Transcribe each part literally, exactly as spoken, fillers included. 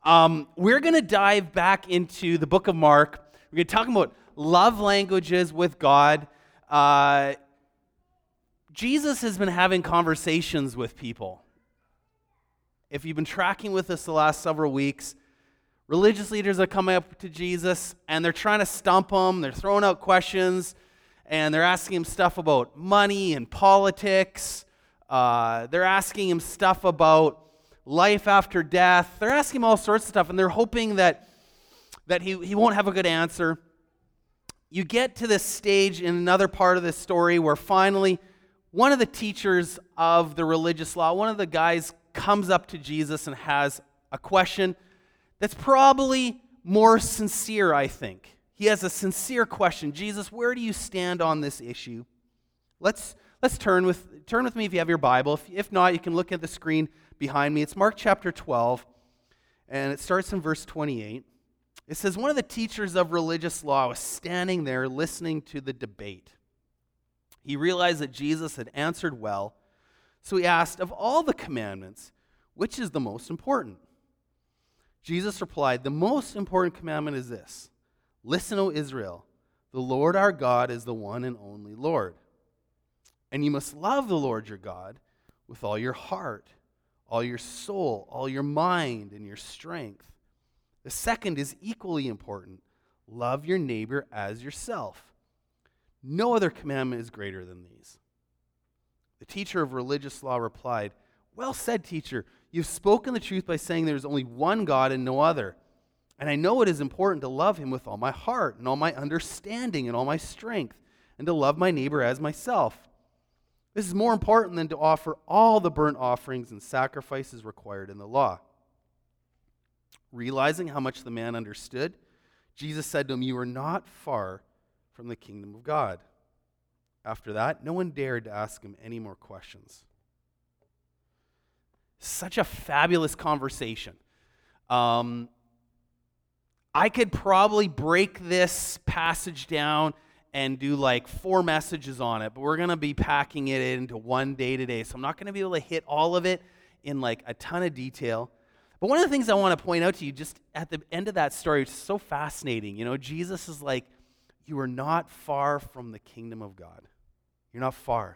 Um, we're going to dive back into the book of Mark. We're going to talk about love languages with God. Uh, Jesus has been having conversations with people. If you've been tracking with us the last several weeks, religious leaders are coming up to Jesus and they're trying to stump him. They're throwing out questions and they're asking him stuff about money and politics. Uh, they're asking him stuff about life after death. They're asking him all sorts of stuff, and they're hoping that, that he, he won't have a good answer. You get to this stage in another part of this story where finally one of the teachers of the religious law, one of the guys comes up to Jesus and has a question that's probably more sincere, I think. He has a sincere question. Jesus, where do you stand on this issue? Let's let's turn with turn with me if you have your Bible. If, if not, you can look at the screen behind me. It's Mark chapter twelve, and it starts in verse twenty-eight. It says, one of the teachers of religious law was standing there listening to the debate. He realized that Jesus had answered well, so he asked, of all the commandments, which is the most important? Jesus replied, the most important commandment is this. Listen, O Israel, the Lord our God is the one and only Lord. And you must love the Lord your God with all your heart, all your soul, all your mind, and your strength. The second is equally important. Love your neighbor as yourself. No other commandment is greater than these. The teacher of religious law replied, well said, teacher. You've spoken the truth by saying there is only one God and no other. And I know it is important to love him with all my heart and all my understanding and all my strength, and to love my neighbor as myself. This is more important than to offer all the burnt offerings and sacrifices required in the law. Realizing how much the man understood, Jesus said to him, you are not far from the kingdom of God. After that, no one dared to ask him any more questions. Such a fabulous conversation. Um, I could probably break this passage down and do like four messages on it, but we're going to be packing it into one day today, so I'm not going to be able to hit all of it in like a ton of detail. But one of the things I want to point out to you just at the end of that story, which is so fascinating, you know, Jesus is like, you are not far from the kingdom of God. You're not far.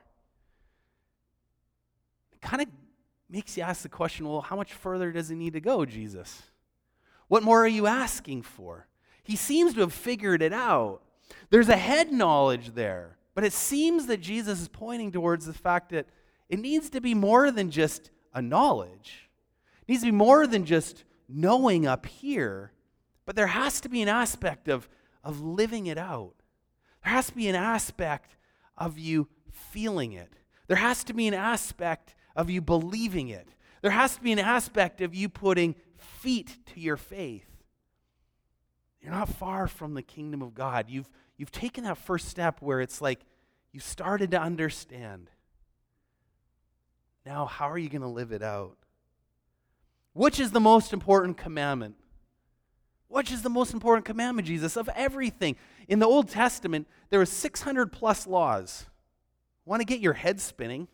It kind of makes you ask the question, well, how much further does he need to go, Jesus? What more are you asking for? He seems to have figured it out. There's a head knowledge there, but it seems that Jesus is pointing towards the fact that it needs to be more than just a knowledge. It needs to be more than just knowing up here, but there has to be an aspect of, of living it out. There has to be an aspect of you feeling it. There has to be an aspect of you believing it. There has to be an aspect of you putting feet to your faith. You're not far from the kingdom of God. You've, you've taken that first step where it's like you started to understand. Now, how are you going to live it out? Which is the most important commandment? Which is the most important commandment, Jesus, of everything? In the Old Testament, there were six hundred plus laws. Want to get your head spinning?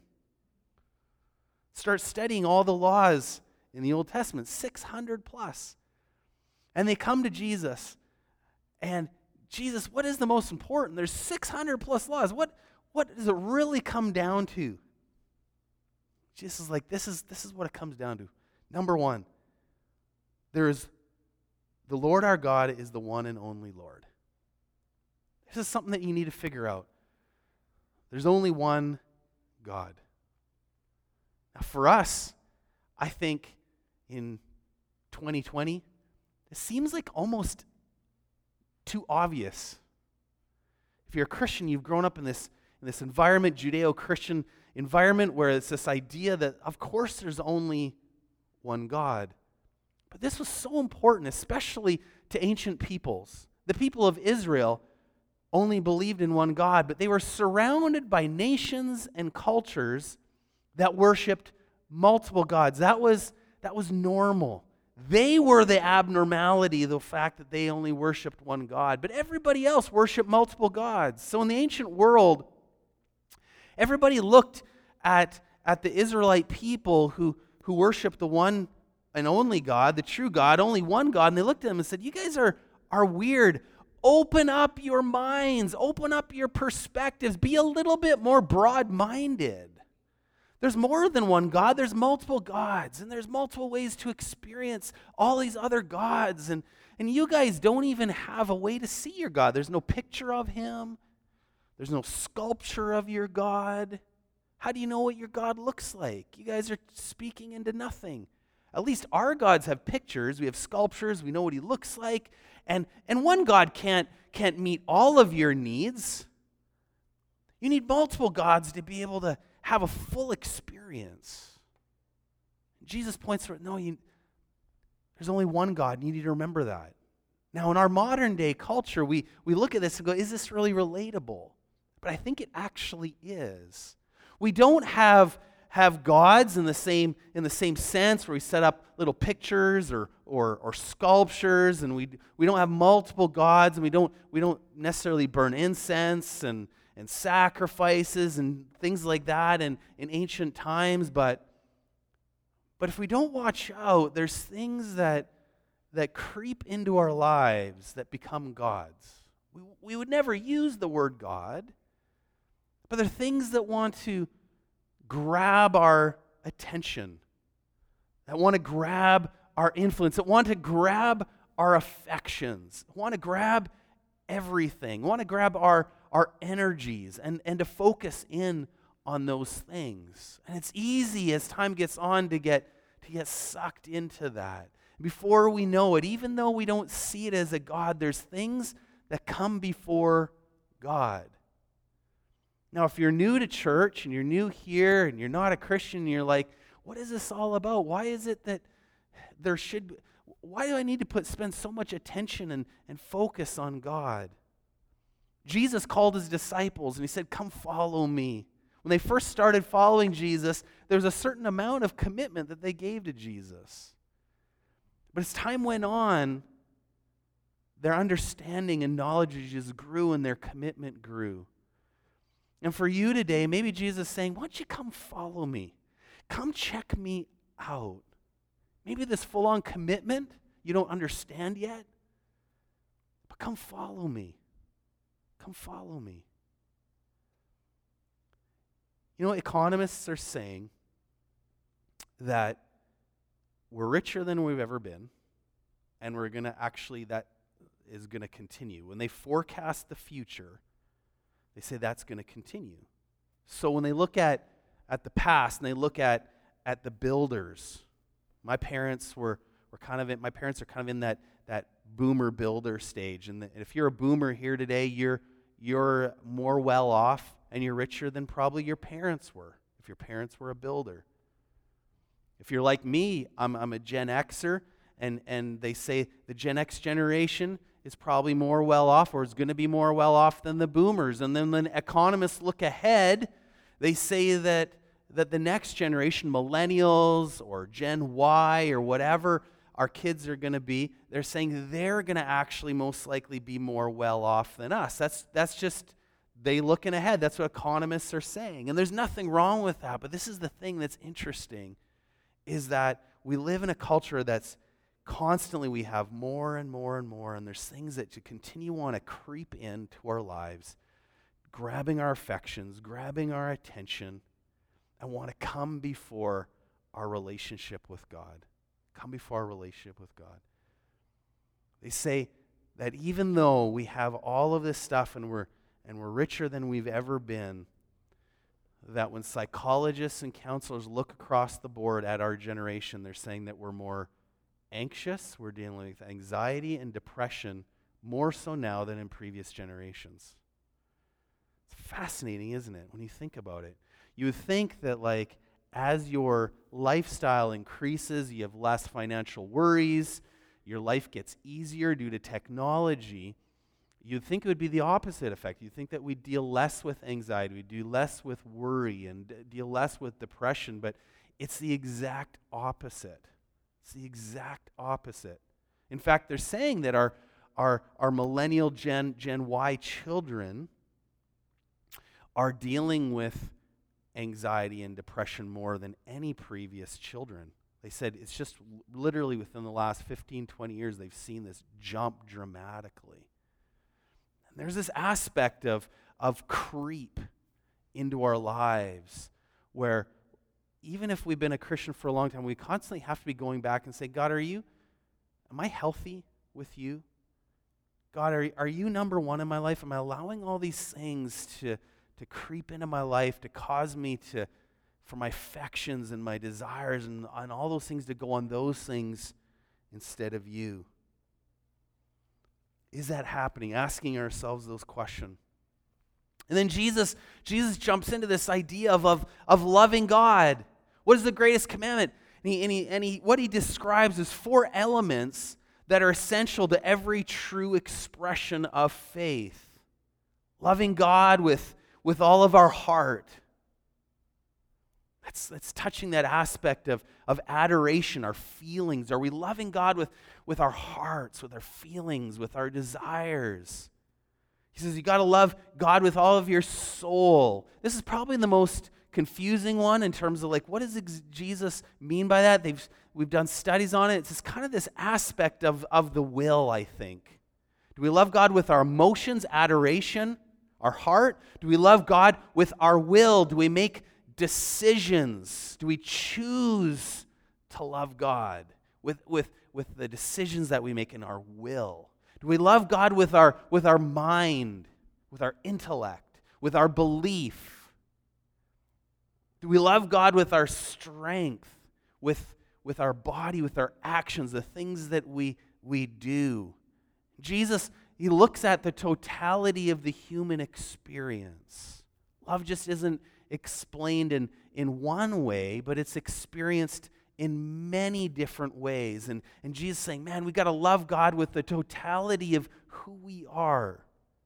Start studying all the laws in the Old Testament, six hundred plus. And they come to Jesus. And Jesus, what is the most important? There's six hundred plus laws. What, what does it really come down to? Jesus is like, this is, this is what it comes down to. Number one, there is the Lord our God is the one and only Lord. This is something that you need to figure out. There's only one God. Now for us, I think in twenty twenty, it seems like almost too obvious. If you're a Christian, you've grown up in this, in this environment, Judeo-Christian environment, where it's this idea that, of course, there's only one God. But this was so important, especially to ancient peoples. The people of Israel only believed in one God, but they were surrounded by nations and cultures that worshipped multiple gods. That was, that was normal. They were the abnormality, the fact that they only worshipped one God. But everybody else worshipped multiple gods. So in the ancient world, everybody looked at, at the Israelite people who, who worshipped the one and only God, the true God, only one God. And they looked at him and said, you guys are, are weird. Open up your minds. Open up your perspectives. Be a little bit more broad-minded. There's more than one God. There's multiple gods. And there's multiple ways to experience all these other gods. And, and you guys don't even have a way to see your God. There's no picture of him. There's no sculpture of your God. How do you know what your God looks like? You guys are speaking into nothing. At least our gods have pictures. We have sculptures. We know what he looks like. And, and one God can't, can't meet all of your needs. You need multiple gods to be able to have a full experience. Jesus points to it. No, you, there's only one God, and you need to remember that. Now, in our modern day culture, we, we look at this and go, is this really relatable? But I think it actually is. We don't have have gods in the same in the same sense where we set up little pictures or or, or sculptures, and we we don't have multiple gods, and we don't we don't necessarily burn incense and and sacrifices and things like that in, in ancient times. But but if we don't watch out, there's things that that creep into our lives that become gods. We, we would never use the word God, but they're things that want to grab our attention, that want to grab our influence, that want to grab our affections, want to grab everything, want to grab our, our energies and, and to focus in on those things. And it's easy as time gets on to get to get sucked into that. Before we know it, even though we don't see it as a God, there's things that come before God. Now, if you're new to church and you're new here and you're not a Christian and you're like, what is this all about? Why is it that there should be, why do I need to put spend so much attention and, and focus on God? Jesus called his disciples and he said, come follow me. When they first started following Jesus, there was a certain amount of commitment that they gave to Jesus. But as time went on, their understanding and knowledge of Jesus grew and their commitment grew. And for you today, maybe Jesus is saying, why don't you come follow me? Come check me out. Maybe this full-on commitment you don't understand yet, but come follow me. Come follow me. You know, economists are saying that we're richer than we've ever been, and we're going to actually, that is going to continue. When they forecast the future, they say that's going to continue. So when they look at, at the past and they look at, at the builders, my parents were, were kind of in, my parents are kind of in that, that boomer builder stage. And, the, and if you're a boomer here today, you're, you're more well off and you're richer than probably your parents were, if your parents were a builder. If you're like me, I'm, I'm a Gen Xer, and, and they say the Gen X generation is probably more well off or is going to be more well off than the boomers. And then when economists look ahead, they say that, that the next generation, millennials or Gen Y or whatever our kids are going to be, they're saying they're going to actually most likely be more well off than us. That's, that's just, they looking ahead. That's what economists are saying. And there's nothing wrong with that. But this is the thing that's interesting, is that we live in a culture that's constantly we have more and more and more, and there's things that to continue want to creep into our lives, grabbing our affections, grabbing our attention, and want to come before our relationship with God. Come before our relationship with God. They say that even though we have all of this stuff and we're and we're richer than we've ever been, that when psychologists and counselors look across the board at our generation, they're saying that we're more anxious, we're dealing with anxiety and depression more so now than in previous generations. It's fascinating, isn't it, when you think about it? You would think that, like, as your lifestyle increases, you have less financial worries, your life gets easier due to technology, you'd think it would be the opposite effect. You'd think that we'd deal less with anxiety, we'd deal less with worry, and d- deal less with depression, but it's the exact opposite. It's the exact opposite. In fact, they're saying that our, our, our millennial Gen, Gen Y children are dealing with anxiety and depression more than any previous children They said it's just literally within the last fifteen, twenty years, they've seen this jump dramatically. And there's this aspect of, of creep into our lives where even if we've been a Christian for a long time, we constantly have to be going back and say, God, are you, am I healthy with you? God, are, are you number one in my life? Am I allowing all these things to, to creep into my life, to cause me to, for my affections and my desires and, and all those things to go on those things instead of you? Is that happening? Asking ourselves those questions. And then Jesus, Jesus jumps into this idea of, of, of loving God. What is the greatest commandment? And, he, and, he, and he, what he describes is four elements that are essential to every true expression of faith. Loving God with, with all of our heart. That's, that's touching that aspect of, of adoration, our feelings. Are we loving God with, with our hearts, with our feelings, with our desires? He says you got to love God with all of your soul. This is probably the most confusing one in terms of like, what does ex- Jesus mean by that? They've We've done studies on it. It's just kind of this aspect of, of the will, I think. Do we love God with our emotions, adoration, our heart? Do we love God with our will? Do we make decisions? Do we choose to love God with, with, with the decisions that we make in our will? Do we love God with our, with our mind, with our intellect, with our belief? Do we love God with our strength, with, with our body, with our actions, the things that we, we do? Jesus, he looks at the totality of the human experience. Love just isn't explained in, in one way, but it's experienced in many different ways. And, and Jesus is saying, man, we got to love God with the totality of who we are.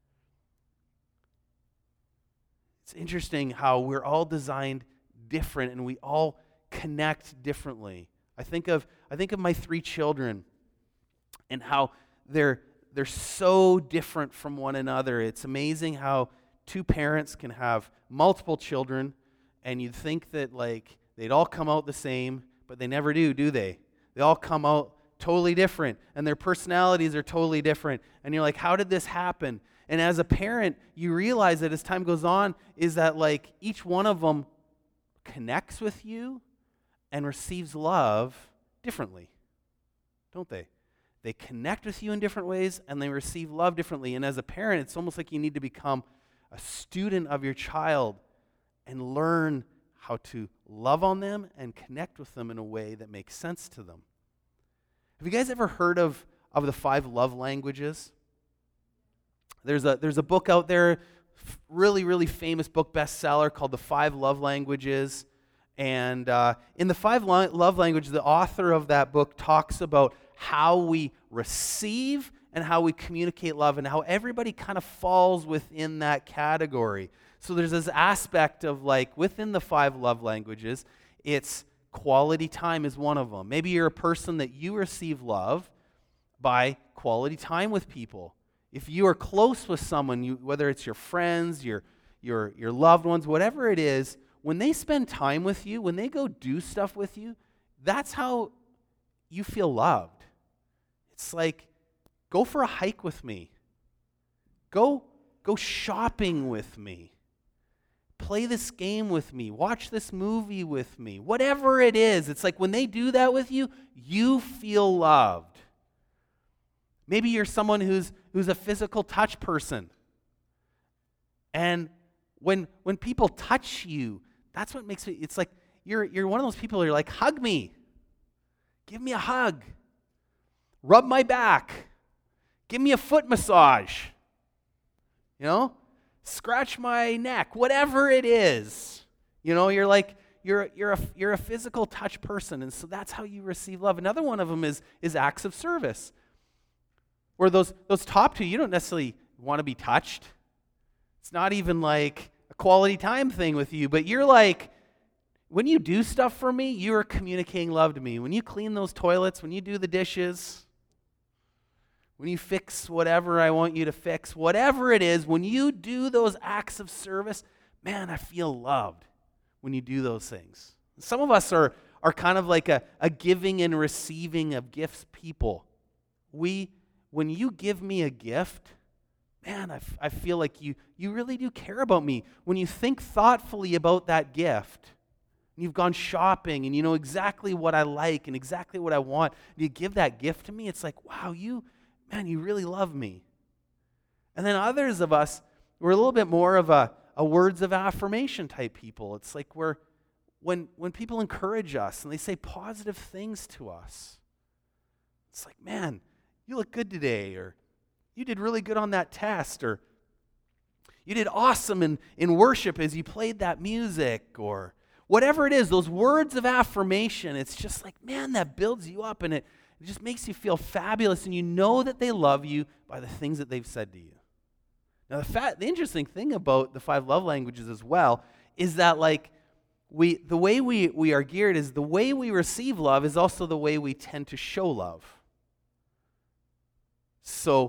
It's interesting how we're all designed different and we all connect differently. I think of I think of my three children and how they're they're so different from one another. It's amazing how two parents can have multiple children and you'd think that like they'd all come out the same, but they never do, do they? They all come out totally different and their personalities are totally different. And you're like, how did this happen? And as a parent, you realize that as time goes on is that like each one of them connects with you and receives love differently, don't they? They connect with you in different ways and they receive love differently. And as a parent, it's almost like you need to become a student of your child and learn how to love on them and connect with them in a way that makes sense to them. Have you guys ever heard of, of the five love languages? There's a, there's a book out there, really, really famous book, bestseller, called The Five Love Languages. And uh, in the five lo- love languages, the author of that book talks about how we receive and how we communicate love and how everybody kind of falls within that category. So there's this aspect of like within the five love languages, it's quality time is one of them. Maybe you're a person that you receive love by quality time with people. If you are close with someone, you, whether it's your friends, your, your, your loved ones, whatever it is, when they spend time with you, when they go do stuff with you, that's how you feel loved. It's like, go for a hike with me. Go, go shopping with me. Play this game with me. Watch this movie with me. Whatever it is, it's like when they do that with you, you feel loved. Maybe you're someone who's who's a physical touch person. And when when people touch you, that's what makes it, it's like you're you're one of those people who are like, hug me. Give me a hug. Rub my back. Give me a foot massage. You know? Scratch my neck. Whatever it is. You know, you're like, you're you're a you're a physical touch person, and so that's how you receive love. Another one of them is is acts of service. Where those those top two, you don't necessarily want to be touched. It's not even like a quality time thing with you, but you're like, when you do stuff for me, you are communicating love to me. When you clean those toilets, when you do the dishes, when you fix whatever I want you to fix, whatever it is, when you do those acts of service, man, I feel loved when you do those things. Some of us are, are kind of like a, a giving and receiving of gifts people. We, when you give me a gift, man, I, f- I feel like you, you really do care about me. When you think thoughtfully about that gift, and you've gone shopping and you know exactly what I like and exactly what I want, and you give that gift to me, it's like, wow, you, man, you really love me. And then others of us, we're a little bit more of a, a words of affirmation type people. It's like we're, when, when people encourage us and they say positive things to us, it's like, man, you look good today, or you did really good on that test, or you did awesome in, in worship as you played that music, or whatever it is, those words of affirmation, it's just like, man, that builds you up, and it, it just makes you feel fabulous, and you know that they love you by the things that they've said to you. Now, the, fa- the interesting thing about the five love languages as well is that, like, we the way we, we are geared is the way we receive love is also the way we tend to show love. So,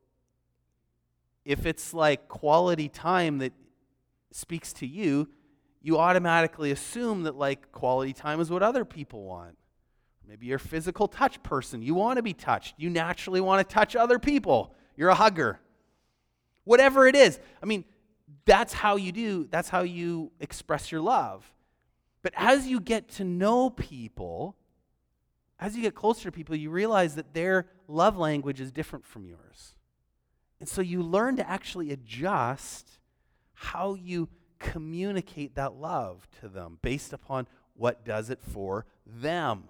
if it's like quality time that speaks to you, you automatically assume that like quality time is what other people want. Maybe you're a physical touch person. You want to be touched. You naturally want to touch other people. You're a hugger. Whatever it is. I mean, that's how you do, that's how you express your love. But as you get to know people, as you get closer to people, you realize that their love language is different from yours. And so you learn to actually adjust how you communicate that love to them based upon what does it for them.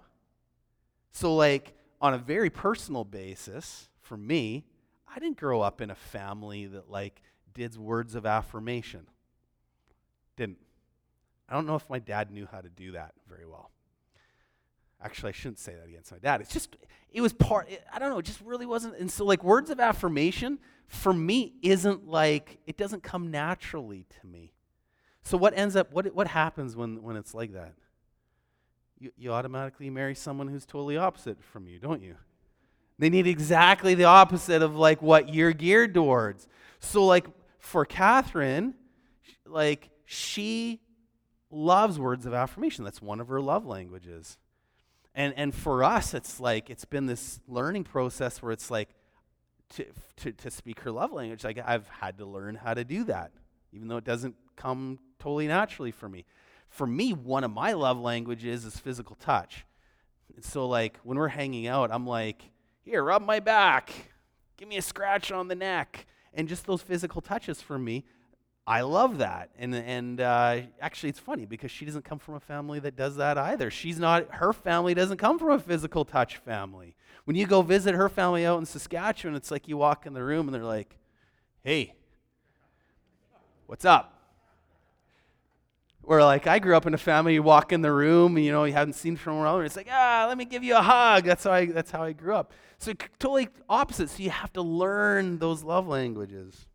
So like on a very personal basis, for me, I didn't grow up in a family that like did words of affirmation. Didn't. I don't know if my dad knew how to do that very well. Actually, I shouldn't say that against my dad. It's just, it was part, I don't know, it just really wasn't. And so like words of affirmation for me isn't like, it doesn't come naturally to me. So what ends up, what what happens when, when it's like that? You, you automatically marry someone who's totally opposite from you, don't you? They need exactly the opposite of like what you're geared towards. So like for Catherine, like she loves words of affirmation. That's one of her love languages. And and for us, it's like, it's been this learning process where it's like, to, to, to speak her love language, like I've had to learn how to do that, even though it doesn't come totally naturally for me. For me, one of my love languages is physical touch. And so like when we're hanging out, I'm like, here, rub my back, give me a scratch on the neck. And just those physical touches for me, I love that. And and uh, actually it's funny because she doesn't come from a family that does that either. She's not, her family doesn't come from a physical touch family. When you go visit her family out in Saskatchewan, it's like you walk in the room and they're like, hey, what's up? Or like I grew up in a family, you walk in the room, and, you know, you haven't seen from around, and it's like, ah, let me give you a hug. That's how I, that's how I grew up. So totally opposite. So you have to learn those love languages.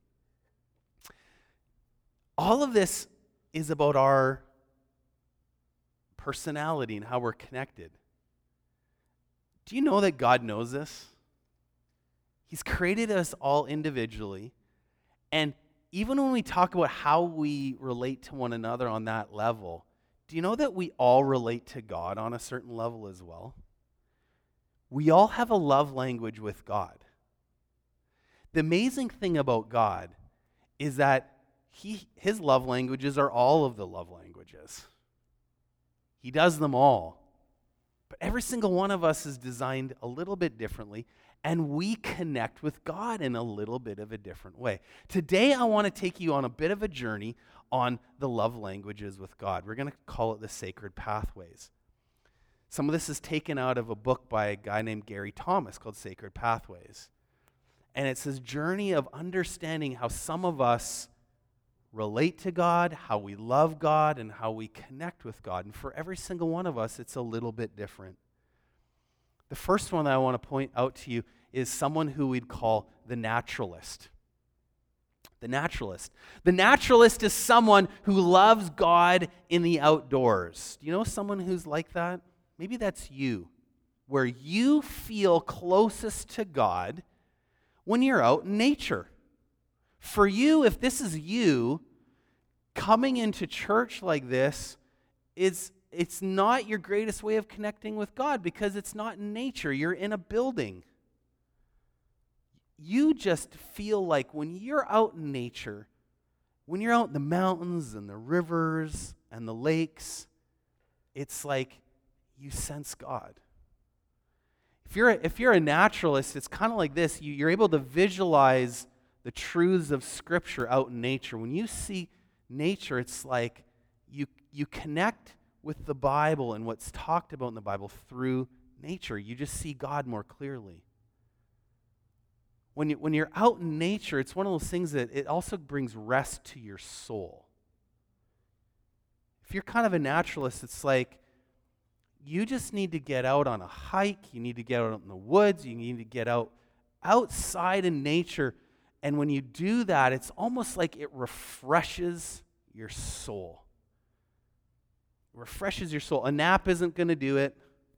All of this is about our personality and how we're connected. Do you know that God knows this? He's created us all individually, and even when we talk about how we relate to one another on that level, do you know that we all relate to God on a certain level as well? We all have a love language with God. The amazing thing about God is that he, his love languages are all of the love languages. He does them all. But every single one of us is designed a little bit differently, and we connect with God in a little bit of a different way. Today, I want to take you on a bit of a journey on the love languages with God. We're going to call it the Sacred Pathways. Some of this is taken out of a book by a guy named Gary Thomas called Sacred Pathways. And it's this journey of understanding how some of us relate to God, how we love God, and how we connect with God. And for every single one of us, it's a little bit different. The first one that I want to point out to you is someone who we'd call the naturalist. The naturalist. The naturalist is someone who loves God in the outdoors. Do you know someone who's like that? Maybe that's you, where you feel closest to God when you're out in nature. For you, if this is you, coming into church like this is it's not your greatest way of connecting with God because it's not in nature. You're in a building. You just feel like when you're out in nature, when you're out in the mountains and the rivers and the lakes, it's like you sense God. If you're a, if you're a naturalist, it's kind of like this. You, you're able to visualize the truths of Scripture out in nature. When you see nature, it's like you you connect with the Bible and what's talked about in the Bible through nature. You just see God more clearly. When, you, when you're out in nature, it's one of those things that it also brings rest to your soul. If you're kind of a naturalist, it's like you just need to get out on a hike. You need to get out in the woods. You need to get out outside in nature. And when you do that, it's almost like it refreshes your soul. It refreshes your soul. A nap isn't going to do it.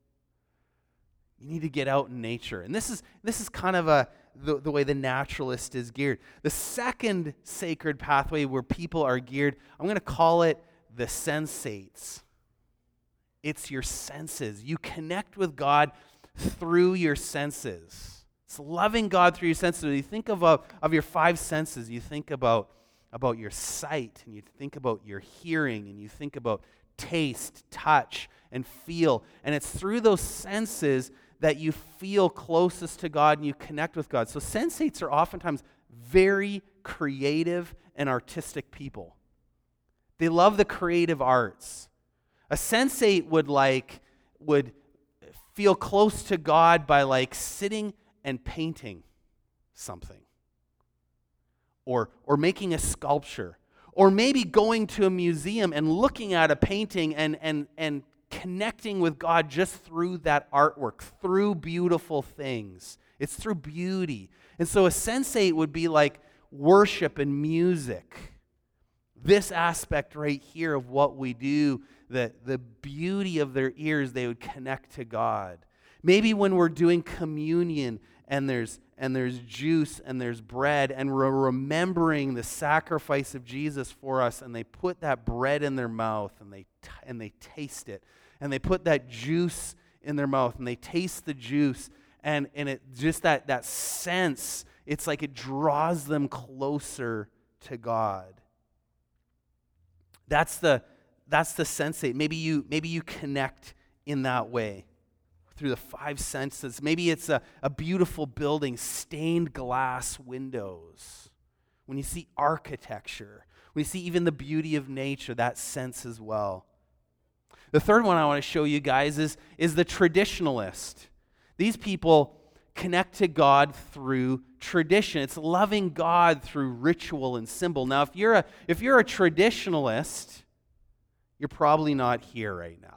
You need to get out in nature. And this is this is kind of a the, the way the naturalist is geared. The second sacred pathway where people are geared, I'm going to call it the sensates. It's your senses. You connect with God through your senses. It's loving God through your senses. When you think of, uh, of your five senses, you think about, about your sight, and you think about your hearing, and you think about taste, touch, and feel. And it's through those senses that you feel closest to God and you connect with God. So sensates are oftentimes very creative and artistic people. They love the creative arts. A sensate would like would feel close to God by like sitting and painting something. Or or making a sculpture. Or maybe going to a museum and looking at a painting and and and connecting with God just through that artwork, through beautiful things. It's through beauty. And so a sensate would be like worship and music. This aspect right here of what we do, the, the beauty of their ears, they would connect to God. Maybe when we're doing communion and there's and there's juice and there's bread and we're remembering the sacrifice of Jesus for us, and they put that bread in their mouth and they t- and they taste it, and they put that juice in their mouth and they taste the juice, and and it just that that sense, it's like it draws them closer to God. That's the that's the sensate. Maybe you maybe you connect in that way through the five senses. Maybe it's a, a beautiful building, stained glass windows. When you see architecture, when you see even the beauty of nature, that sense as well. The third one I want to show you guys is, is the traditionalist. These people connect to God through tradition. It's loving God through ritual and symbol. Now, if you're a if you're a traditionalist, you're probably not here right now.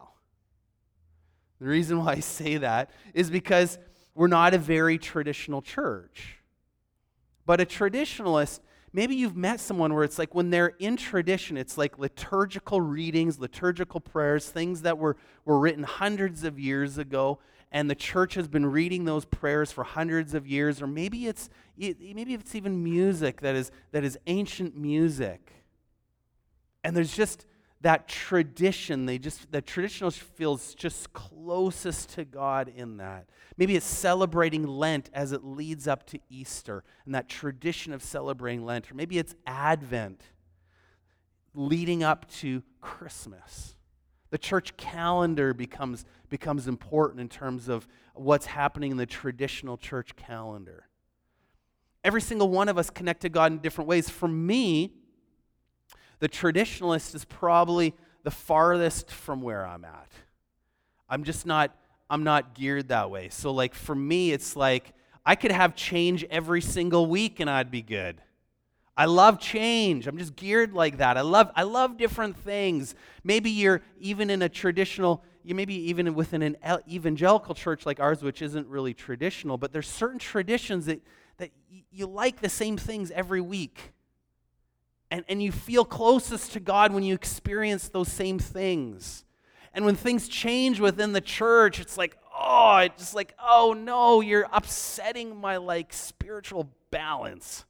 The reason why I say that is because we're not a very traditional church. But a traditionalist, maybe you've met someone where it's like when they're in tradition, it's like liturgical readings, liturgical prayers, things that were, were written hundreds of years ago, and the church has been reading those prayers for hundreds of years. Or maybe it's maybe it's even music that is that is ancient music. And there's just that tradition, they just the traditionalist feels just closest to God in that. Maybe it's celebrating Lent as it leads up to Easter, and that tradition of celebrating Lent. Or maybe it's Advent leading up to Christmas. The church calendar becomes, becomes important in terms of what's happening in the traditional church calendar. Every single one of us connect to God in different ways. For me, the traditionalist is probably the farthest from where I'm at. I'm just not, I'm not geared that way. So like for me, it's like I could have change every single week and I'd be good. I love change. I'm just geared like that. I love, I love different things. Maybe you're even in a traditional, you maybe even within an evangelical church like ours, which isn't really traditional, but there's certain traditions that, that you like the same things every week. And, and you feel closest to God when you experience those same things. And when things change within the church, it's like, oh, it's just like, oh no, you're upsetting my like spiritual balance.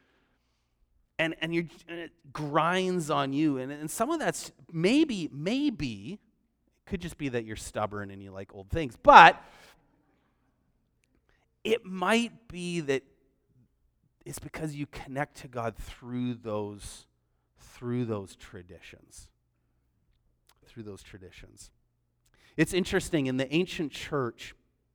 And and, you're, and it grinds on you. And, and some of that's maybe, maybe, Could just be that you're stubborn and you like old things. But it might be that it's because you connect to God through those, through those traditions. Through those traditions. It's interesting, in the ancient church,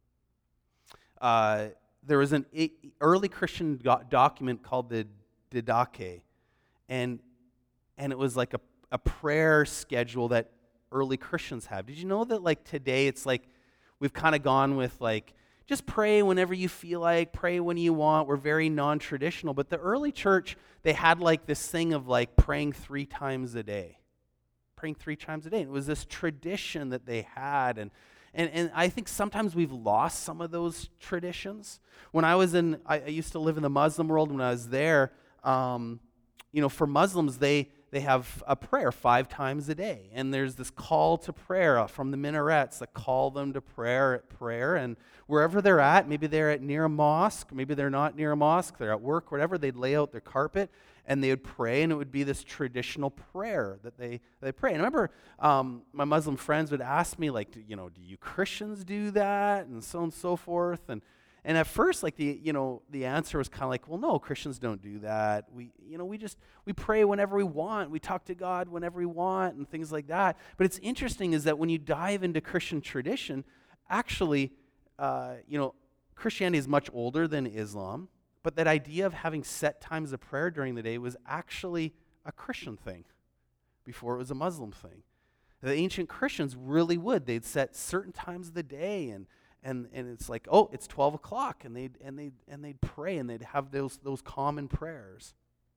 uh, there was an a- early Christian do- document called the Didache, and and it was like a, a prayer schedule that early Christians have. Did you know that like today it's like we've kind of gone with like just pray whenever you feel like, pray when you want. We're very non-traditional, but the early church, they had like this thing of like praying three times a day. Praying three times a day. And it was this tradition that they had, and And, and I think sometimes we've lost some of those traditions. When I was in, I, I used to live in the Muslim world. When I was there, um, you know, for Muslims, they they have a prayer five times a day. And there's this call to prayer from the minarets that call them to prayer, prayer. And wherever they're at, maybe they're at near a mosque, maybe they're not near a mosque, they're at work, whatever, they'd lay out their carpet and they would pray, and it would be this traditional prayer that they they pray. And I remember um, my Muslim friends would ask me, like, do, you know, do you Christians do that, and so on and so forth. And and at first, like the you know the answer was kind of like, well, no, Christians don't do that. We you know we just we pray whenever we want. We talk to God whenever we want, and things like that. But it's interesting is that when you dive into Christian tradition, actually, uh, you know, Christianity is much older than Islam. But that idea of having set times of prayer during the day was actually a Christian thing before it was a Muslim thing. The ancient Christians really would. They'd set certain times of the day, and and and it's like, oh, it's twelve o'clock, and they'd and they and they'd pray, and they'd have those those common prayers.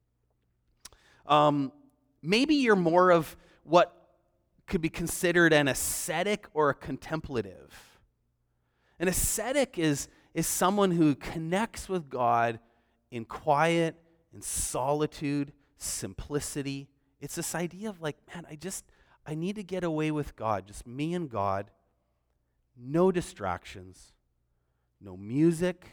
Um, maybe you're more of what could be considered an ascetic or a contemplative. An ascetic is is someone who connects with God in quiet, in solitude, simplicity. It's this idea of like, man, I just, I need to get away with God, just me and God, no distractions, no music,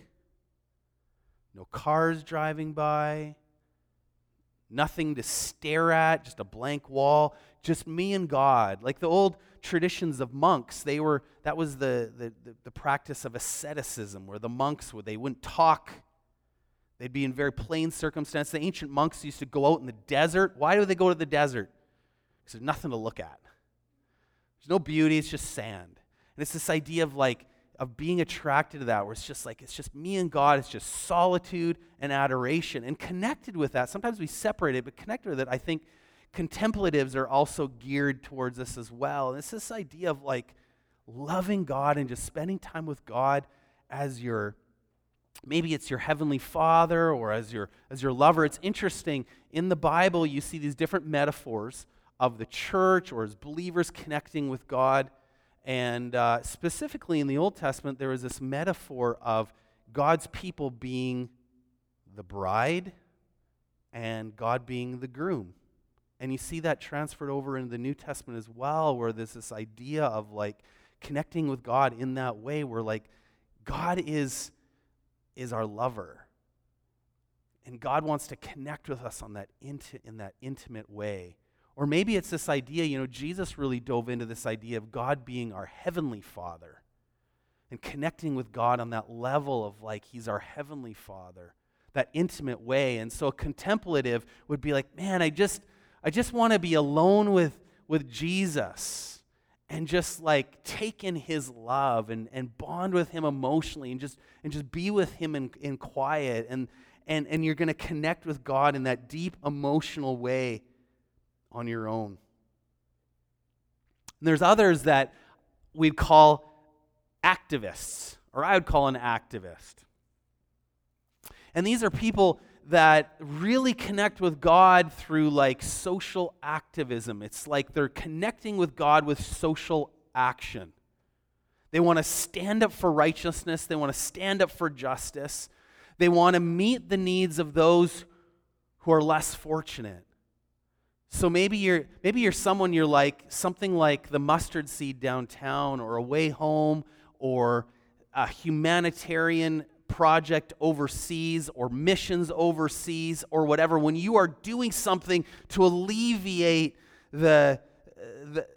no cars driving by, nothing to stare at, just a blank wall, just me and God. Like the old traditions of monks, they were that was the, the the the practice of asceticism, where the monks would they wouldn't talk. They'd be in very plain circumstance. The ancient monks used to go out in the desert. Why do they go to the desert? Because there's nothing to look at. There's no beauty, it's just sand. And it's this idea of like of being attracted to that, where it's just like it's just me and God, it's just solitude and adoration. And connected with that, sometimes we separate it, but connected with it, I think contemplatives are also geared towards this as well. And it's this idea of like loving God and just spending time with God as your, maybe it's your heavenly Father or as your as your lover. It's interesting, in the Bible you see these different metaphors of the church or as believers connecting with God. And uh, specifically in the Old Testament, there is this metaphor of God's people being the bride and God being the groom. And you see that transferred over into the New Testament as well, where there's this idea of like connecting with God in that way, where like God is, is our lover. And God wants to connect with us on that inti- in that intimate way. Or maybe it's this idea, you know, Jesus really dove into this idea of God being our heavenly Father and connecting with God on that level of like He's our heavenly Father, that intimate way. And so a contemplative would be like, man, I just... I just want to be alone with, with Jesus and just like take in His love and, and bond with Him emotionally and just and just be with Him in, in quiet. And, and, and you're going to connect with God in that deep emotional way on your own. And there's others that we'd call activists, or I would call an activist. And these are people that really connect with God through like social activism. It's like they're connecting with God with social action. They want to stand up for righteousness. They want to stand up for justice. They want to meet the needs of those who are less fortunate. So maybe you're maybe you're someone you're like something like the Mustard Seed downtown, or A Way Home, or a humanitarian project overseas, or missions overseas, or whatever. When you are doing something to alleviate the the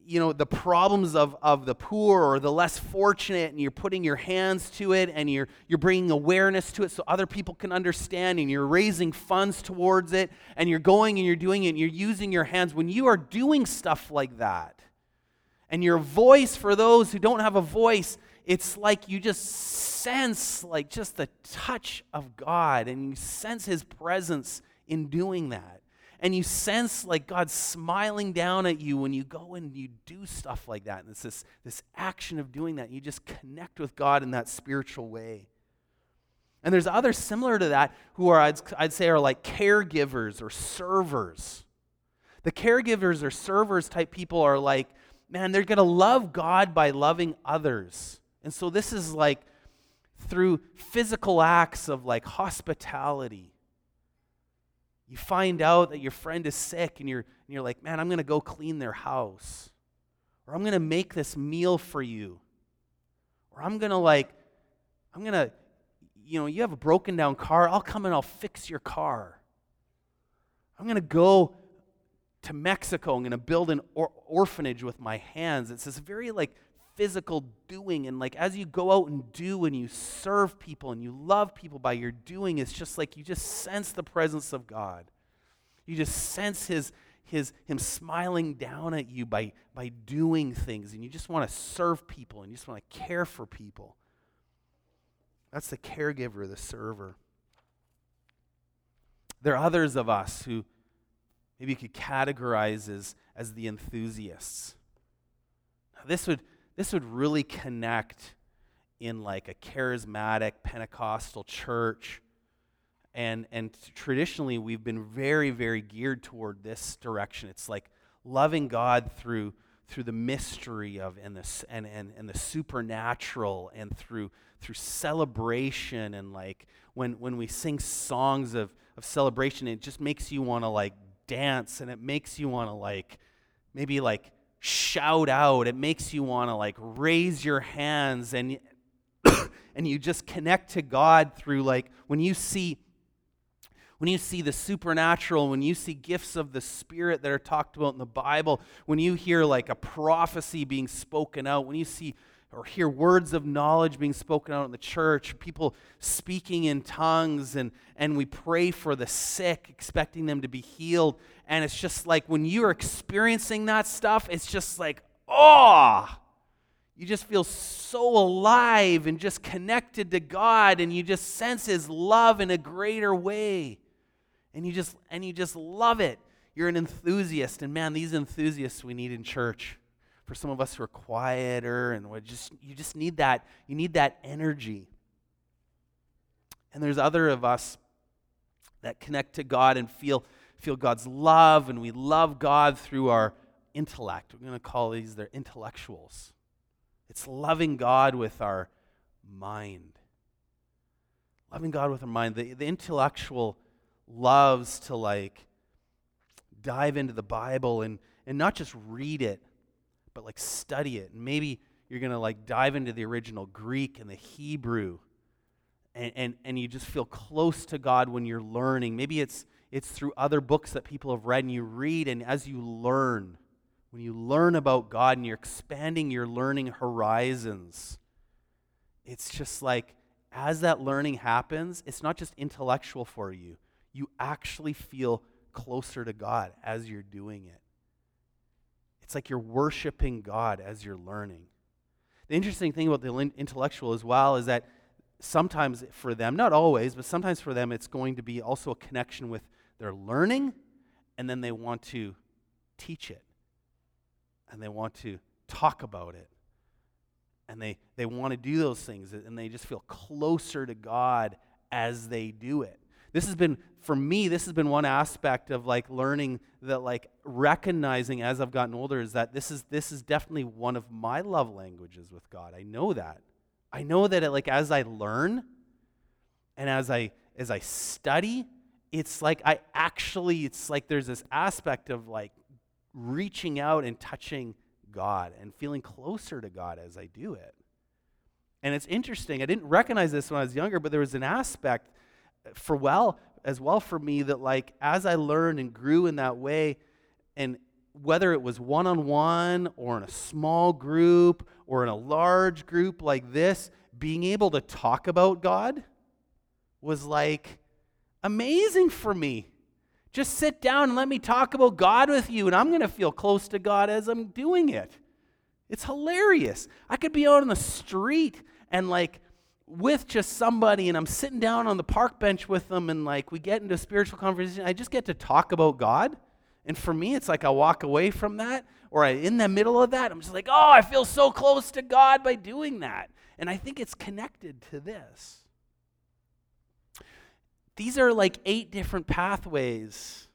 you know, the problems of, of the poor or the less fortunate, and you're putting your hands to it, and you're you're bringing awareness to it so other people can understand, and you're raising funds towards it, and you're going and you're doing it, and you're using your hands. When you are doing stuff like that, and your voice for those who don't have a voice, it's like you just sense like just the touch of God, and you sense His presence in doing that. And you sense like God smiling down at you when you go and you do stuff like that. And it's this, this action of doing that. You just connect with God in that spiritual way. And there's others similar to that who are, I'd, I'd say, are like caregivers or servers. The caregivers or servers type people are like, man, they're going to love God by loving others. And so this is like through physical acts of like hospitality. You find out that your friend is sick, and you're, and you're like, man, I'm going to go clean their house. Or I'm going to make this meal for you. Or I'm going to like, I'm going to, you know, you have a broken down car, I'll come and I'll fix your car. I'm going to go to Mexico, I'm going to build an or- orphanage with my hands. It's this very like physical doing, and like as you go out and do and you serve people and you love people by your doing, it's just like you just sense the presence of God. You just sense his his him smiling down at you by by doing things, and you just want to serve people and you just want to care for people. That's the caregiver, the server. There are others of us who maybe you could categorize as, as the enthusiasts. Now, this would This would really connect in like a charismatic Pentecostal church. And, and traditionally, we've been very, very geared toward this direction. It's like loving God through, through the mystery of and, this, and, and, and the supernatural, and through, through celebration. And like when, when we sing songs of, of celebration, it just makes you want to like dance, and it makes you want to like maybe like shout out. It makes you want to like raise your hands, and and you just connect to God through like when you see when you see the supernatural, when you see gifts of the Spirit that are talked about in the Bible, when you hear like a prophecy being spoken out, when you see or hear words of knowledge being spoken out in the church, people speaking in tongues, and, and we pray for the sick, expecting them to be healed. And it's just like when you're experiencing that stuff, it's just like, oh, you just feel so alive and just connected to God, and you just sense His love in a greater way. And you just and you just love it. You're an enthusiast, and man, these enthusiasts we need in church. For some of us who are quieter, and we just you just need that, you need that energy. And there's other of us that connect to God and feel feel God's love, and we love God through our intellect. We're going to call these their intellectuals. It's loving God with our mind. Loving God with our mind. The, the intellectual loves to like dive into the Bible and, and not just read it, but like study it. And maybe you're going to like dive into the original Greek and the Hebrew, and, and, and you just feel close to God when you're learning. Maybe it's it's through other books that people have read, and you read, and as you learn, when you learn about God and you're expanding your learning horizons, it's just like as that learning happens, it's not just intellectual for you. You actually feel closer to God as you're doing it. It's like you're worshiping God as you're learning. The interesting thing about the intellectual as well is that sometimes for them, not always, but sometimes for them, it's going to be also a connection with their learning, and then they want to teach it, and they want to talk about it, and they, they want to do those things, and they just feel closer to God as they do it. This has been, for me, this has been one aspect of like learning that, like recognizing as I've gotten older, is that this is this is definitely one of my love languages with God. I know that. I know that it, like as I learn and as I as I study, it's like I actually, it's like there's this aspect of like reaching out and touching God and feeling closer to God as I do it. And it's interesting. I didn't recognize this when I was younger, but there was an aspect for well as well for me that like as I learned and grew in that way, and whether it was one-on-one or in a small group or in a large group like this, being able to talk about God was like amazing for me. Just sit down and let me talk about God with you, and I'm going to feel close to God as I'm doing it. It's hilarious. I could be out on the street and like with just somebody, and I'm sitting down on the park bench with them, and like we get into a spiritual conversation. I just get to talk about God. And for me, it's like I walk away from that, or I, in the middle of that, I'm just like, oh, I feel so close to God by doing that. And I think it's connected to this. These are like eight different pathways.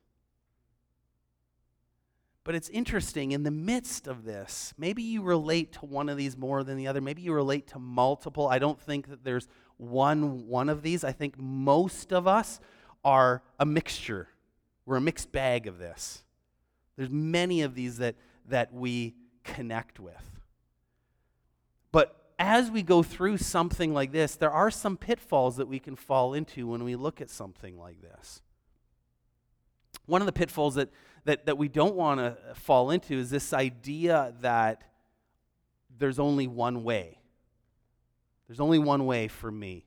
But it's interesting, in the midst of this, maybe you relate to one of these more than the other. Maybe you relate to multiple. I don't think that there's one one of these. I think most of us are a mixture. We're a mixed bag of this. There's many of these that, that we connect with. But as we go through something like this, there are some pitfalls that we can fall into when we look at something like this. One of the pitfalls that, that, that we don't want to fall into is this idea that there's only one way. There's only one way for me.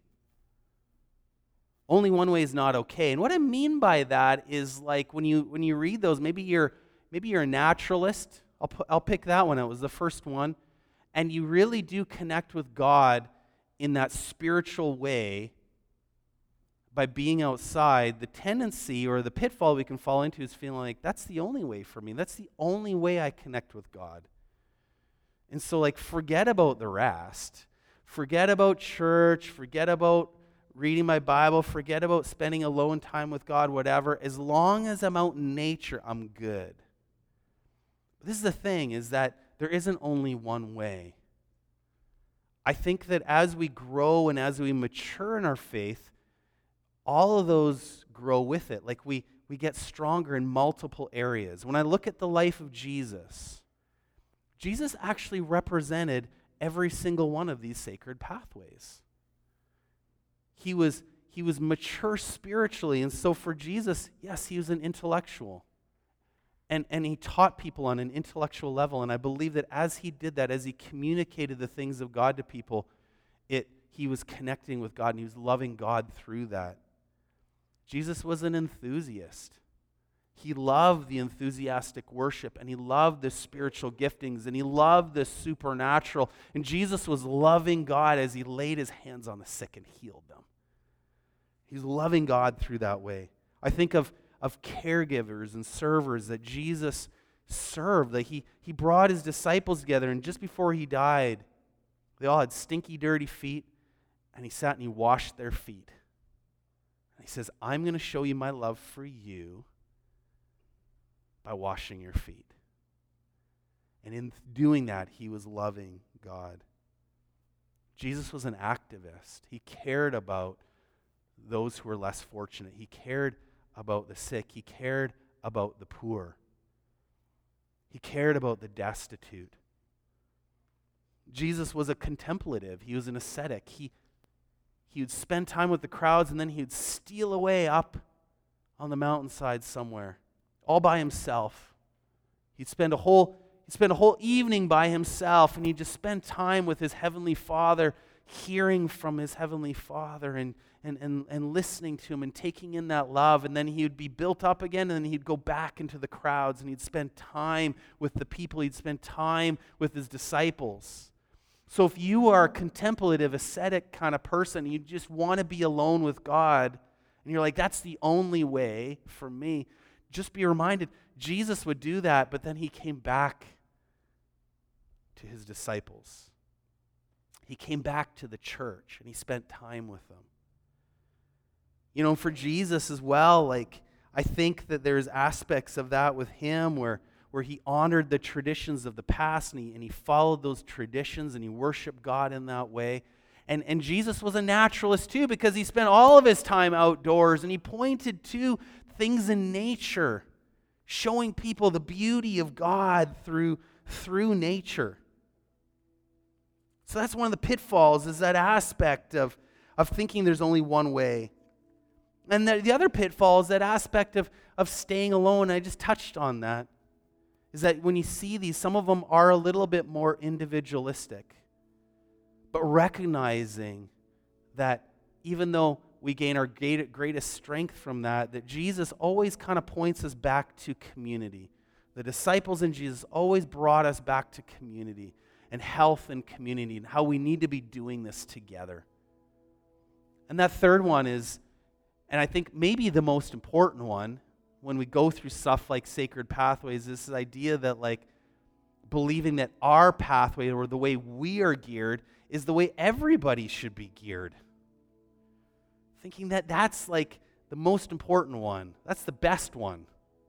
Only one way is not okay. And what I mean by that is like when you when you read those, maybe you're maybe you're a naturalist. I'll pu- I'll pick that one. It was the first one, and you really do connect with God in that spiritual way by being outside. The tendency or the pitfall we can fall into is feeling like that's the only way for me. That's the only way I connect with God. And so like forget about the rest. Forget about church. Forget about reading my Bible, forget about spending alone time with God, whatever. As long as I'm out in nature, I'm good. But this is the thing, is that there isn't only one way. I think that as we grow and as we mature in our faith, all of those grow with it. Like we, we get stronger in multiple areas. When I look at the life of Jesus, Jesus actually represented every single one of these sacred pathways. He was, he was mature spiritually, and so for Jesus, yes, he was an intellectual. And, and he taught people on an intellectual level, and I believe that as he did that, as he communicated the things of God to people, it he was connecting with God, and he was loving God through that. Jesus was an enthusiast. He loved the enthusiastic worship, and he loved the spiritual giftings, and he loved the supernatural. And Jesus was loving God as he laid his hands on the sick and healed them. He's loving God through that way. I think of, of caregivers and servers that Jesus served. That he, he brought his disciples together, and just before he died, they all had stinky, dirty feet, and he sat and he washed their feet. And he says, I'm going to show you my love for you by washing your feet. And in doing that, he was loving God. Jesus was an activist. He cared about those who were less fortunate. He cared about the sick. He cared about the poor. He cared about the destitute. Jesus was a contemplative. He was an ascetic. He, he would spend time with the crowds, and then he would steal away up on the mountainside somewhere, all by himself. He'd spend a whole he'd spend a whole evening by himself, and he'd just spend time with his heavenly Father, hearing from his heavenly Father and, and, and, and listening to him and taking in that love. And then he would be built up again, and then he'd go back into the crowds, and he'd spend time with the people. He'd spend time with his disciples. So if you are a contemplative, ascetic kind of person, you just want to be alone with God, and you're like, that's the only way for me, just be reminded, Jesus would do that, but then he came back to his disciples. He came back to the church, and he spent time with them. You know, for Jesus as well, like, I think that there's aspects of that with him where, where he honored the traditions of the past, and he, and he followed those traditions, and he worshiped God in that way. And, and Jesus was a naturalist too, because he spent all of his time outdoors, and he pointed to things in nature, showing people the beauty of God through, through nature. So that's one of the pitfalls, is that aspect of, of thinking there's only one way. And the, the other pitfall is that aspect of, of staying alone. I just touched on that. is that when you see these, some of them are a little bit more individualistic, but recognizing that even though we gain our greatest strength from that, that Jesus always kind of points us back to community. The disciples and Jesus always brought us back to community and health and community and how we need to be doing this together. And that third one is, and I think maybe the most important one, when we go through stuff like Sacred Pathways, this idea that like believing that our pathway or the way we are geared is the way everybody should be geared. Thinking that that's like the most important one. That's the best one.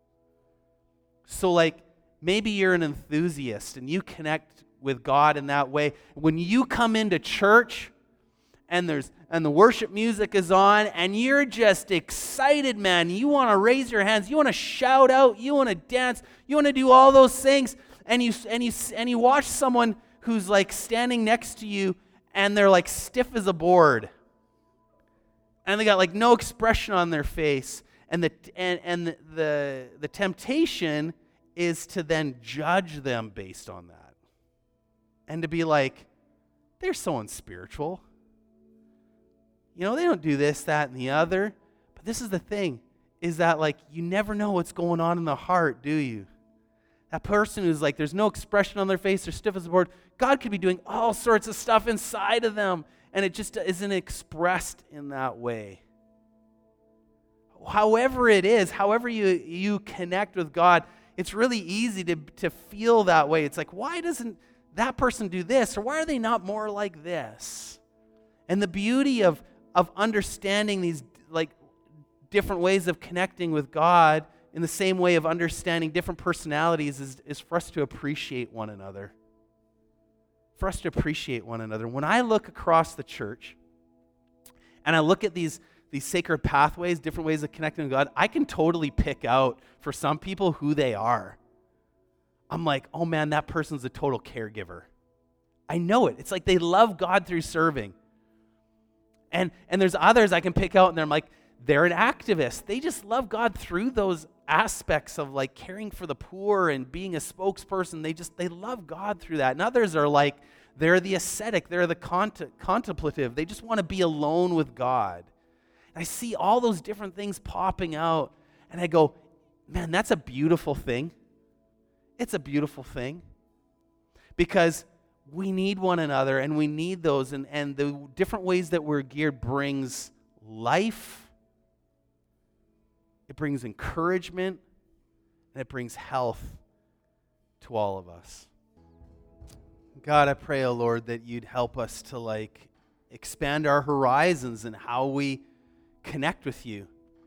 So like maybe you're an enthusiast and you connect with God in that way. When you come into church and there's and the worship music is on and you're just excited, man. You want to raise your hands, you want to shout out, you want to dance, you want to do all those things, and you and you and you watch someone who's like standing next to you and they're like stiff as a board. And they got like no expression on their face. And the and, and the, the the temptation is to then judge them based on that. And to be like, they're so unspiritual. You know, they don't do this, that, and the other. But this is the thing, is that like you never know what's going on in the heart, do you? That person who's like, there's no expression on their face, they're stiff as a board. God could be doing all sorts of stuff inside of them, and it just isn't expressed in that way. However it is, however you, you connect with God, it's really easy to, to feel that way. It's like, why doesn't that person do this? Or why are they not more like this? And the beauty of, of understanding these like different ways of connecting with God in the same way of understanding different personalities is, is for us to appreciate one another. For us to appreciate one another. When I look across the church and I look at these these sacred pathways, different ways of connecting with God, I can totally pick out for some people who they are. I'm like, oh man, that person's a total caregiver. I know it. It's like they love God through serving. And and there's others I can pick out and I'm like, they're an activist. They just love God through those aspects of like caring for the poor and being a spokesperson. They just, they love God through that. And others are like, they're the ascetic. They're the cont- contemplative. They just want to be alone with God. And I see all those different things popping out, and I go, man, that's a beautiful thing. It's a beautiful thing. Because we need one another, and we need those, and, and the different ways that we're geared brings life, it brings encouragement, and it brings health to all of us. God, I pray, oh Lord, that you'd help us to like expand our horizons and how we connect with you.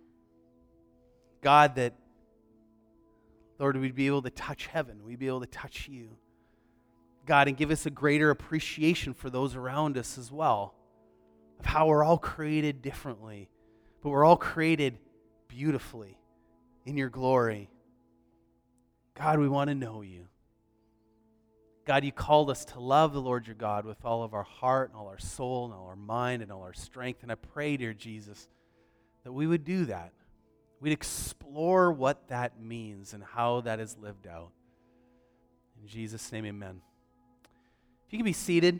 God, that, Lord, we'd be able to touch heaven. We'd be able to touch you. God, and give us a greater appreciation for those around us as well, of how we're all created differently, but we're all created beautifully in your glory. God, we want to know you. God, you called us to love the Lord your God with all of our heart and all our soul and all our mind and all our strength. And I pray, dear Jesus, that we would do that. We'd explore what that means and how that is lived out. In Jesus' name, amen. If you can be seated,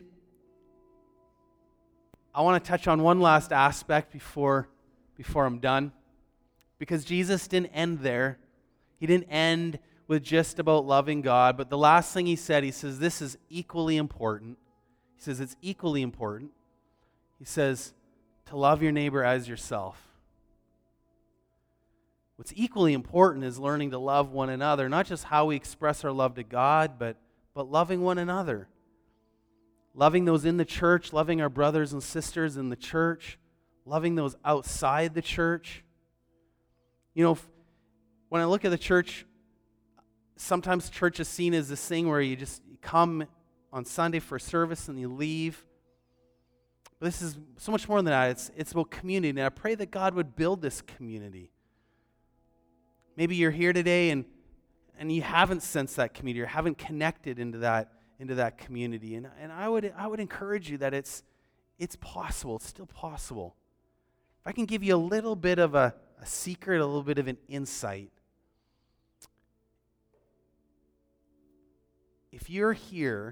I want to touch on one last aspect before, before I'm done. Because Jesus didn't end there. He didn't end with just about loving God. But the last thing he said, he says, this is equally important. He says it's equally important. He says to love your neighbor as yourself. What's equally important is learning to love one another, not just how we express our love to God, but, but loving one another. Loving those in the church, loving our brothers and sisters in the church, loving those outside the church. You know, when I look at the church, sometimes church is seen as this thing where you just come on Sunday for a service and you leave. But this is so much more than that. It's, it's about community, and I pray that God would build this community. Maybe you're here today and, and you haven't sensed that community or haven't connected into that, into that community. And, and I would I would encourage you that it's, it's possible. It's still possible. If I can give you a little bit of a, a secret, a little bit of an insight. if you're here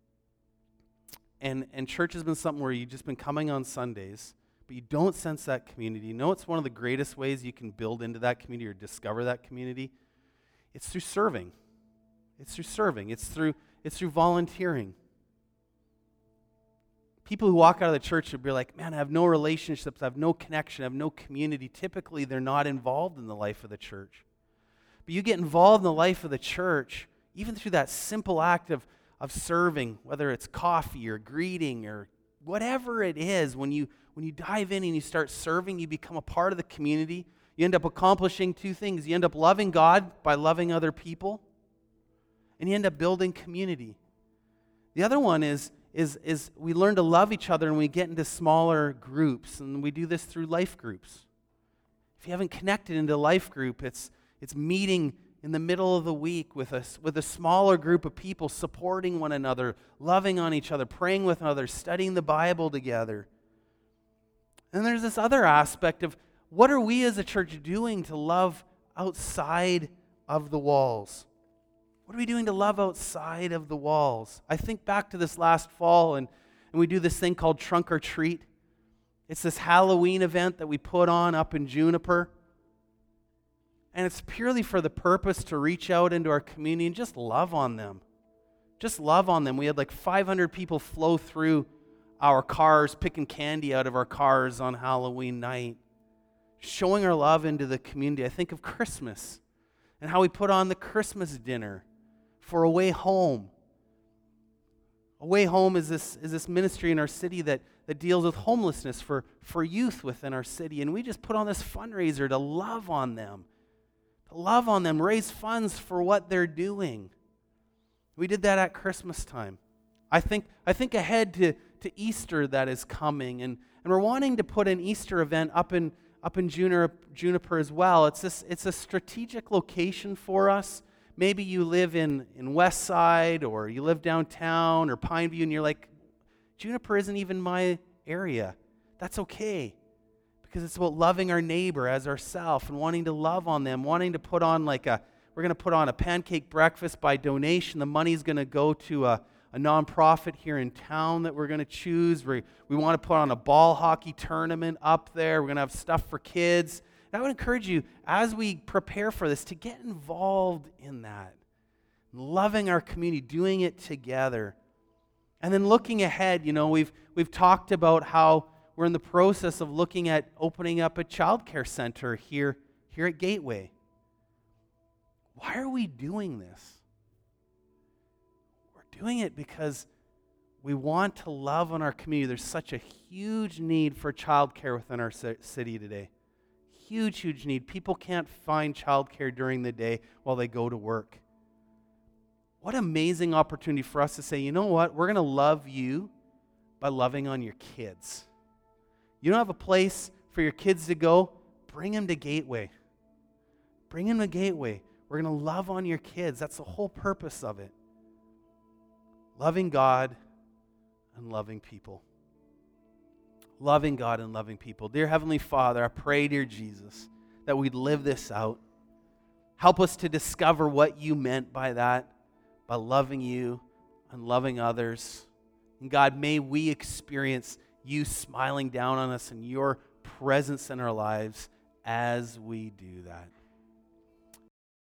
and, and church has been something where you've just been coming on Sundays, but you don't sense that community, you know it's one of the greatest ways you can build into that community or discover that community? It's through serving. It's through serving. It's through, it's through volunteering. People who walk out of the church would be like, man, I have no relationships, I have no connection, I have no community. Typically, they're not involved in the life of the church. But you get involved in the life of the church, even through that simple act of, of serving, whether it's coffee or greeting or whatever it is, when you, when you dive in and you start serving, you become a part of the community. You end up accomplishing two things. You end up loving God by loving other people, and you end up building community. The other one is is, is we learn to love each other and we get into smaller groups, and we do this through life groups. If you haven't connected into a life group, it's, it's meeting in the middle of the week with a, with a smaller group of people, supporting one another, loving on each other, praying with one another, studying the Bible together. And there's this other aspect of what are we as a church doing to love outside of the walls? What are we doing to love outside of the walls? I think back to this last fall, and, and we do this thing called Trunk or Treat. It's this Halloween event that we put on up in Juniper. And it's purely for the purpose to reach out into our community and just love on them. Just love on them. We had like five hundred people flow through our cars, picking candy out of our cars on Halloween night, showing our love into the community. I think of Christmas and how we put on the Christmas dinner for A Way Home. A Way Home is this, is this ministry in our city that, that deals with homelessness for, for youth within our city. And we just put on this fundraiser to love on them, to love on them, raise funds for what they're doing. We did that at Christmas time. I think, I think ahead to, to Easter that is coming, and, and we're wanting to put an Easter event up in up in Juniper, Juniper as well. It's this, it's a strategic location for us. Maybe you live in, in West Side, or you live downtown or Pineview, and you're like, Juniper isn't even my area. That's okay, because it's about loving our neighbor as ourselves and wanting to love on them, wanting to put on like a, we're going to put on a pancake breakfast by donation. The money's going to go to a a nonprofit here in town that we're going to choose. We, we want to put on a ball hockey tournament up there. We're going to have stuff for kids. And I would encourage you, as we prepare for this, to get involved in that. Loving our community, doing it together. And then looking ahead, you know, we've, we've talked about how we're in the process of looking at opening up a childcare center here, here at Gateway. Why are we doing this? Doing it because we want to love on our community. There's such a huge need for childcare within our city today. Huge, huge need. People can't find childcare during the day while they go to work. What amazing opportunity for us to say, you know what? We're going to love you by loving on your kids. You don't have a place for your kids to go? Bring them to Gateway. Bring them to Gateway. We're going to love on your kids. That's the whole purpose of it. Loving God and loving people. Loving God and loving people. Dear Heavenly Father, I pray, dear Jesus, that we'd live this out. Help us to discover what you meant by that, by loving you and loving others. And God, may we experience you smiling down on us and your presence in our lives as we do that.